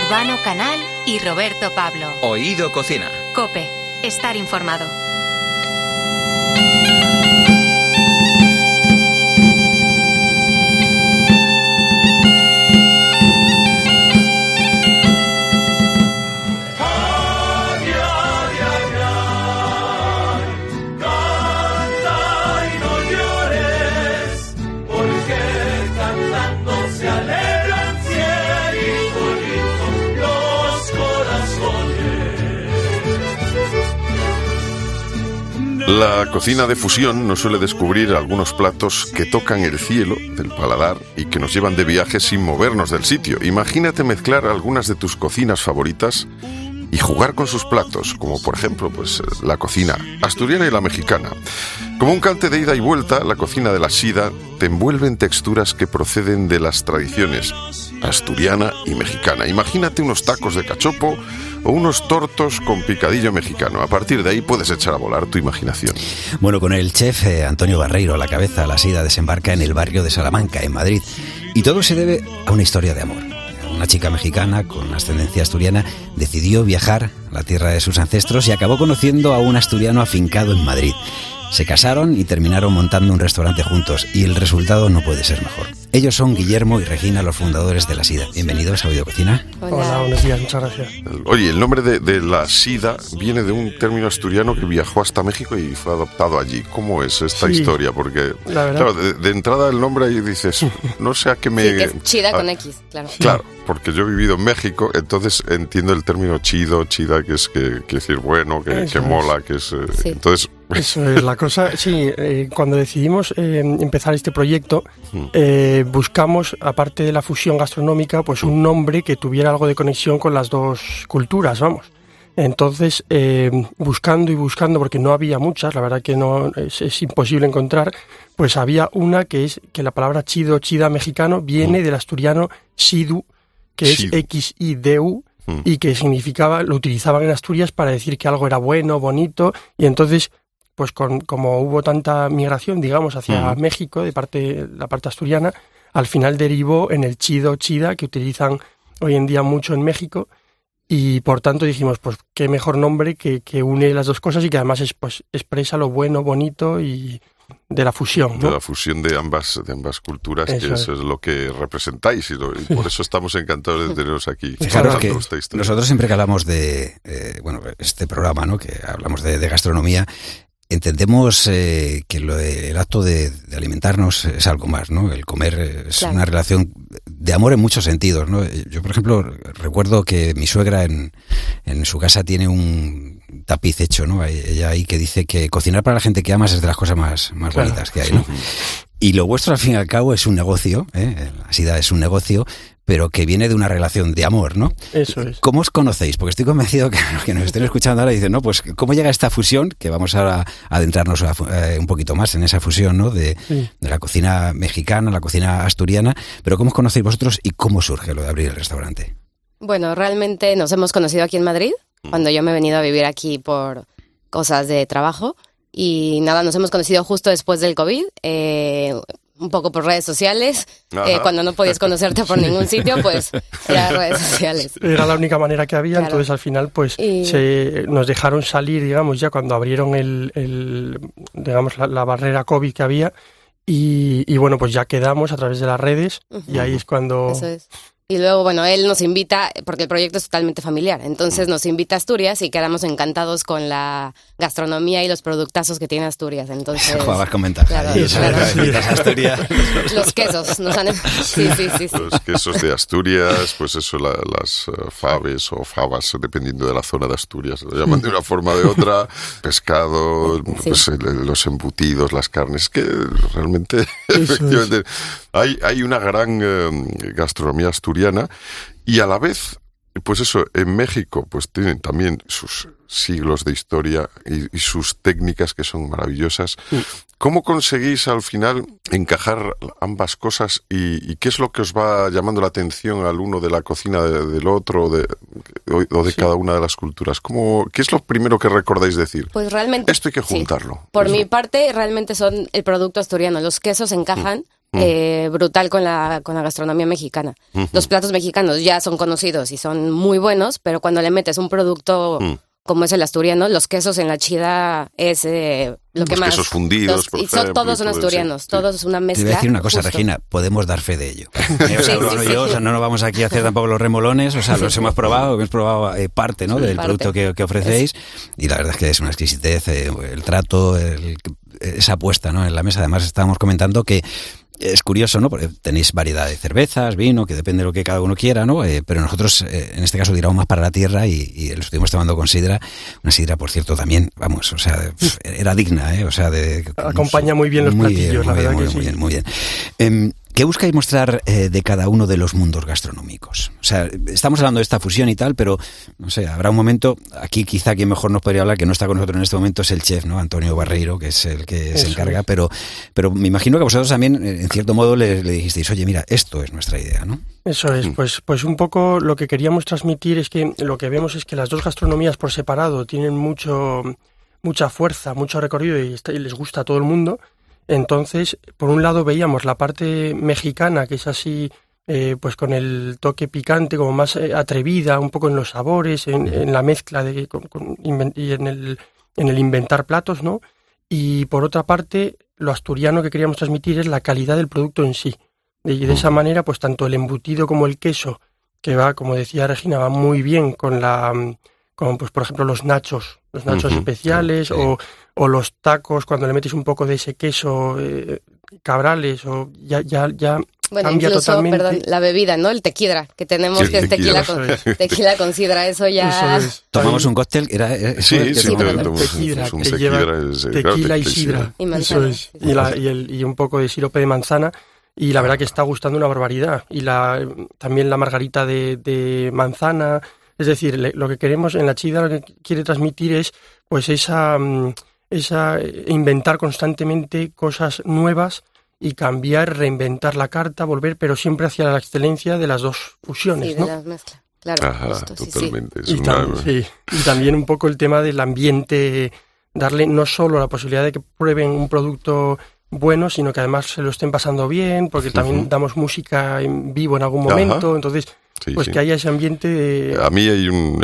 Urbano Canal y Roberto Pablo. Oído Cocina. COPE. Estar informado. La cocina de fusión nos suele descubrir algunos platos que tocan el cielo del paladar y que nos llevan de viaje sin movernos del sitio. Imagínate mezclar algunas de tus cocinas favoritas y jugar con sus platos, como por ejemplo pues la cocina asturiana y la mexicana. Como un cante de ida y vuelta, la cocina de la sida te envuelve en texturas que proceden de las tradiciones asturiana y mexicana. Imagínate unos tacos de cachopo o unos tortos con picadillo mexicano. A partir de ahí puedes echar a volar tu imaginación. Bueno, con el chef Antonio Barreiro a la cabeza, la sida desembarca en el barrio de Salamanca, en Madrid. Y todo se debe a una historia de amor. Una chica mexicana con ascendencia asturiana decidió viajar a la tierra de sus ancestros y acabó conociendo a un asturiano afincado en Madrid. Se casaron y terminaron montando un restaurante juntos, y el resultado no puede ser mejor. Ellos son Guillermo y Regina, los fundadores de la sida. Bienvenidos a Oído Cocina. Hola, buenos días, muchas gracias. Oye, el nombre de la sida viene de un término asturiano que viajó hasta México y fue adoptado allí. ¿Cómo es esta historia? Porque, claro, de entrada el nombre ahí dices, no sé a qué me... Sí, que es chida con X, claro. Claro, porque yo he vivido en México, entonces entiendo el término chido, chida, que es que decir bueno, que mola, que es... Sí. Entonces... Eso es la cosa, sí, cuando decidimos empezar este proyecto, buscamos, aparte de la fusión gastronómica, pues un nombre que tuviera algo de conexión con las dos culturas, vamos. Entonces, buscando y buscando, porque no había muchas, la verdad que no es imposible encontrar, pues había una que es que la palabra chido, chida mexicano, viene del asturiano sidu, que es X-I-D-U, y que significaba, lo utilizaban en Asturias para decir que algo era bueno, bonito, y entonces... pues como hubo tanta migración, digamos, hacia México, la parte asturiana, al final derivó en el chido, chida, que utilizan hoy en día mucho en México, y por tanto dijimos, pues qué mejor nombre que une las dos cosas y que además expresa lo bueno, bonito y de la fusión, ¿no? De la fusión de ambas culturas, eso es lo que representáis, y por eso estamos encantados de teneros aquí. Claro, que nosotros siempre que hablamos de este programa, ¿no?, que hablamos de gastronomía, entendemos que el acto de alimentarnos es algo más, ¿no? El comer es una relación de amor en muchos sentidos, ¿no? Yo, por ejemplo, recuerdo que mi suegra en su casa tiene un tapiz hecho, ¿no? Ella ahí que dice que cocinar para la gente que amas es de las cosas más bonitas que hay, ¿no? Y lo vuestro, al fin y al cabo, es un negocio, la sida es un negocio, pero que viene de una relación de amor, ¿no? Eso es. ¿Cómo os conocéis? Porque estoy convencido que los que nos estén escuchando ahora dicen, no, pues, ¿cómo llega esta fusión? Que vamos ahora a adentrarnos un poquito más en esa fusión, ¿no? De la cocina mexicana, la cocina asturiana, pero ¿cómo os conocéis vosotros y cómo surge lo de abrir el restaurante? Bueno, realmente nos hemos conocido aquí en Madrid, cuando yo me he venido a vivir aquí por cosas de trabajo, y nada, nos hemos conocido justo después del COVID, un poco por redes sociales, cuando no podías conocerte por ningún sitio, pues eran redes sociales. Era la única manera que había, claro. Entonces al final pues nos dejaron salir, digamos, ya cuando abrieron digamos la barrera COVID que había, y bueno, pues ya quedamos a través de las redes, y ahí es cuando... Eso es. Y luego, bueno, él nos invita, porque el proyecto es totalmente familiar, entonces nos invita a Asturias y quedamos encantados con la gastronomía y los productazos que tiene Asturias. Entonces, jugabas con ventaja. Claro. Asturias. Los quesos nos han... Sí. Los quesos de Asturias, pues eso, las faves o fabas, dependiendo de la zona de Asturias, lo llaman de una forma o de otra, pescado, pues los embutidos, las carnes, que realmente, efectivamente, hay una gran gastronomía asturiana. Y a la vez, pues eso, en México pues tienen también sus siglos de historia y sus técnicas que son maravillosas. ¿Cómo conseguís al final encajar ambas cosas y qué es lo que os va llamando la atención al uno de la cocina del otro o de cada una de las culturas? ¿Qué es lo primero que recordáis decir? Pues realmente... Esto hay que juntarlo. Por mi parte, realmente son el producto asturiano. Los quesos encajan brutal con la gastronomía mexicana. Los platos mexicanos ya son conocidos y son muy buenos, pero cuando le metes un producto como es el asturiano, los quesos en la chida es lo que más... Los quesos fundidos, por ejemplo. Todos son asturianos, todos es una mezcla. Te voy a decir una cosa, justo. Regina, podemos dar fe de ello. O sea, no nos vamos aquí a hacer tampoco los remolones, o sea, los hemos probado parte, ¿no? Del producto que ofrecéis, y la verdad es que es una exquisitez, el trato, esa apuesta, ¿no? En la mesa, además estábamos comentando que es curioso, ¿no? Porque tenéis variedad de cervezas, vino, que depende de lo que cada uno quiera, ¿no? Pero nosotros, en este caso, tiramos más para la tierra y lo estuvimos tomando con sidra. Una sidra, por cierto, también, vamos, o sea, era digna, ¿eh? O sea, acompaña muy bien los platillos, la verdad que sí. Muy bien. ¿Qué buscáis mostrar de cada uno de los mundos gastronómicos? O sea, estamos hablando de esta fusión y tal, pero, no sé, habrá un momento, aquí quizá quien mejor nos podría hablar, que no está con nosotros en este momento, es el chef, ¿no? Antonio Barreiro, que es el que se encarga, pero me imagino que vosotros también, en cierto modo, le dijisteis, oye, mira, esto es nuestra idea, ¿no? Eso es, pues un poco lo que queríamos transmitir es que lo que vemos es que las dos gastronomías por separado tienen mucha fuerza, mucho recorrido y les gusta a todo el mundo. Entonces, por un lado veíamos la parte mexicana, que es así, pues con el toque picante, como más atrevida, un poco en los sabores, en la mezcla y en el inventar platos, ¿no? Y por otra parte, lo asturiano que queríamos transmitir es la calidad del producto en sí. Y de esa manera, pues tanto el embutido como el queso, que va, como decía Regina, va muy bien con pues por ejemplo los nachos especiales, sí. o los tacos, cuando le metes un poco de ese queso, cabrales, o ya bueno, cambia incluso, totalmente. Perdón, la bebida, ¿no? El tequila, que tenemos, sí, que es tequila con sidra, eso ya... Eso es. Tomamos un cóctel, tequila y sidra, y manzana, eso es, y un poco de sirope de manzana. Y la verdad que está gustando una barbaridad. Y también la margarita de manzana. Es decir, lo que queremos en la chida, lo que quiere transmitir es pues esa inventar constantemente cosas nuevas y cambiar, reinventar la carta, volver, pero siempre hacia la excelencia de las dos fusiones, sí, ¿no? De las mezclas, claro. Ajá, justo, totalmente. Sí. Y también un poco el tema del ambiente, darle no solo la posibilidad de que prueben un producto bueno, sino que además se lo estén pasando bien, porque también damos música en vivo en algún momento, entonces que haya ese ambiente de... A mí hay un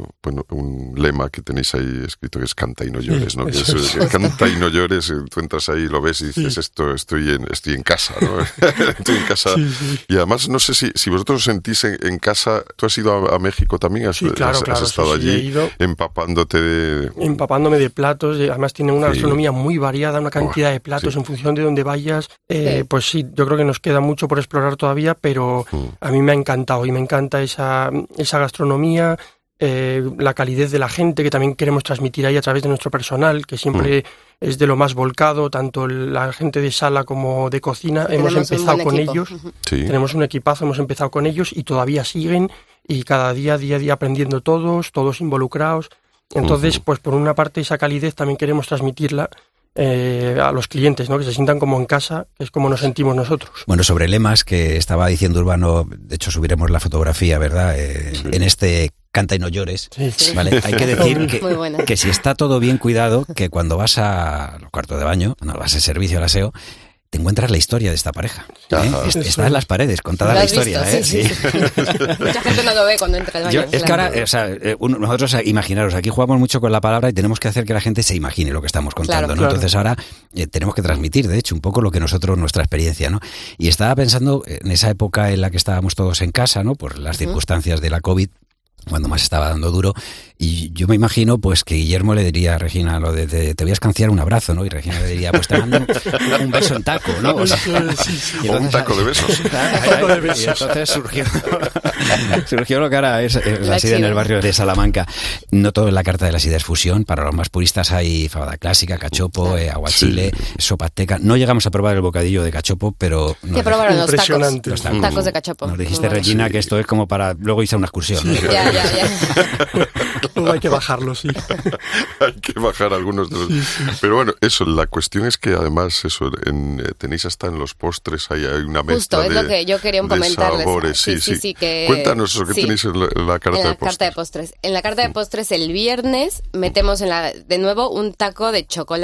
lema que tenéis ahí escrito que es canta y no llores, ¿no? Que canta y no llores, tú entras ahí, lo ves y dices, estoy en casa, ¿no? Estoy en casa. Sí. Y además, no sé si vosotros os sentís en casa. ¿Tú has ido a México también? ¿Has estado allí empapándome de platos? Además tienen una gastronomía muy variada, una cantidad de platos en función de donde vayas. Pues sí, yo creo que nos queda mucho por explorar todavía, pero a mí me ha encantado y me encanta esa gastronomía, la calidez de la gente que también queremos transmitir ahí a través de nuestro personal, que siempre es de lo más volcado, tanto la gente de sala como de cocina. Hemos empezado con ellos, tenemos un equipazo, hemos empezado con ellos y todavía siguen y cada día aprendiendo todos involucrados. Entonces, pues por una parte esa calidez también queremos transmitirla a los clientes, ¿no? Que se sientan como en casa, que es como nos sentimos nosotros. Bueno, sobre lemas que estaba diciendo Urbano, de hecho subiremos la fotografía, ¿verdad? En este Canta y no llores, ¿vale? Hay que decir que si está todo bien cuidado, que cuando vas a los cuartos de baño, cuando vas al servicio al aseo, te encuentras la historia de esta pareja. Está en las paredes, contada la historia. Visto, sí. Mucha gente no lo ve cuando entra al baño. Es que ahora, nosotros, imaginaros, aquí jugamos mucho con la palabra y tenemos que hacer que la gente se imagine lo que estamos contando, ¿no? Claro. Entonces ahora tenemos que transmitir, de hecho, un poco lo que nuestra experiencia, ¿no? Y estaba pensando en esa época en la que estábamos todos en casa, ¿no? Por las circunstancias de la COVID, cuando más estaba dando duro, y yo me imagino pues que Guillermo le diría a Regina lo de te voy a escanciar un abrazo, ¿no? Y Regina le diría, pues te mando un beso en taco, ¿no? O sea, o un taco de besos. Y entonces surgió lo que ahora es la sidra en el barrio de Salamanca. No todo en la carta de la sidra es fusión. Para los más puristas hay fabada clásica, cachopo, aguachile, sopa azteca. No llegamos a probar el bocadillo de cachopo, pero... ¿Qué probaron los tacos de cachopo? Nos dijiste, Regina, que esto es como para luego irse a una excursión, ¿no? Ya. Luego hay que bajarlo, sí. Hay que bajar algunos de los... Pero bueno, eso, la cuestión es que además tenéis hasta en los postres, hay una mezcla justo, es lo que yo quería comentarles. Sabores. Sí. Cuéntanos eso, ¿qué tenéis en la carta de postres? En la carta de postres el viernes metemos de nuevo un taco de chocolate.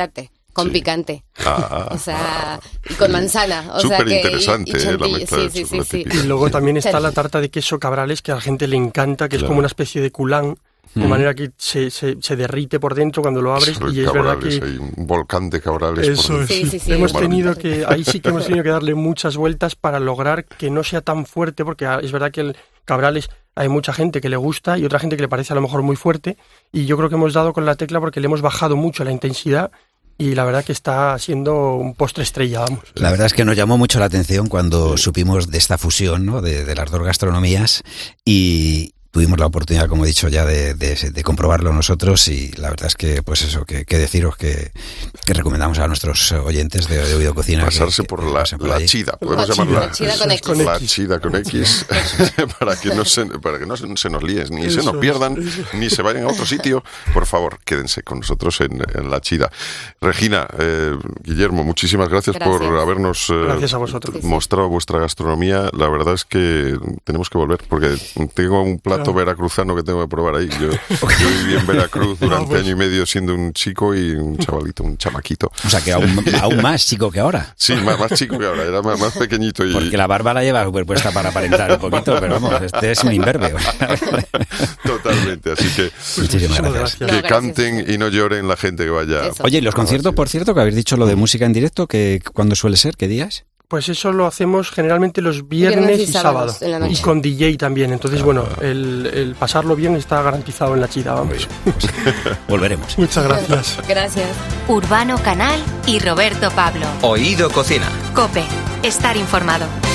con picante. O sea, y con manzana. Súper interesante la mezcla del sí. chocolate. Y luego también está la tarta de queso Cabrales, que a la gente le encanta, que es como una especie de culán, de manera que se derrite por dentro cuando lo abres. Y es Cabrales, verdad que... hay un volcán de Cabrales. Eso es. Sí. Hemos tenido que, ahí sí que hemos tenido que darle muchas vueltas para lograr que no sea tan fuerte, porque es verdad que el Cabrales hay mucha gente que le gusta y otra gente que le parece a lo mejor muy fuerte, y yo creo que hemos dado con la tecla porque le hemos bajado mucho la intensidad. Y la verdad que está siendo un postre estrella, vamos. La verdad es que nos llamó mucho la atención cuando supimos de esta fusión, ¿no? de las dos gastronomías, y tuvimos la oportunidad, como he dicho ya, de comprobarlo nosotros, y la verdad es que, pues eso, que deciros que recomendamos a nuestros oyentes de Oído Cocina. Pasarse por la chida, podemos llamarla. La chida con X. La chida con X, para que no se nos líen, ni se nos pierdan, ni se vayan a otro sitio. Por favor, quédense con nosotros en la chida. Regina, Guillermo, muchísimas gracias por habernos gracias a vosotros. Mostrado vuestra gastronomía. La verdad es que tenemos que volver, porque tengo un plato veracruzano que tengo que probar ahí. Yo viví en Veracruz durante año y medio siendo un chico y un chavalito, un chamaquito. O sea, que aún más chico que ahora. Sí, más chico que ahora, era más pequeñito. Porque la barba la lleva superpuesta para aparentar un poquito, pero vamos, este es un imberbe. Totalmente, así que muchísimas gracias. Que canten y no lloren la gente que vaya. Eso. Oye, ¿y los conciertos, por cierto, que habéis dicho lo de música en directo, que cuándo suele ser? ¿Qué días? Pues eso lo hacemos generalmente los viernes y sábado. Y con DJ también. Entonces, bueno, el pasarlo bien está garantizado en la chida, vamos. Volveremos. Muchas gracias. Gracias. Urbano Canal y Roberto Pablo. Oído Cocina. COPE. Estar informado.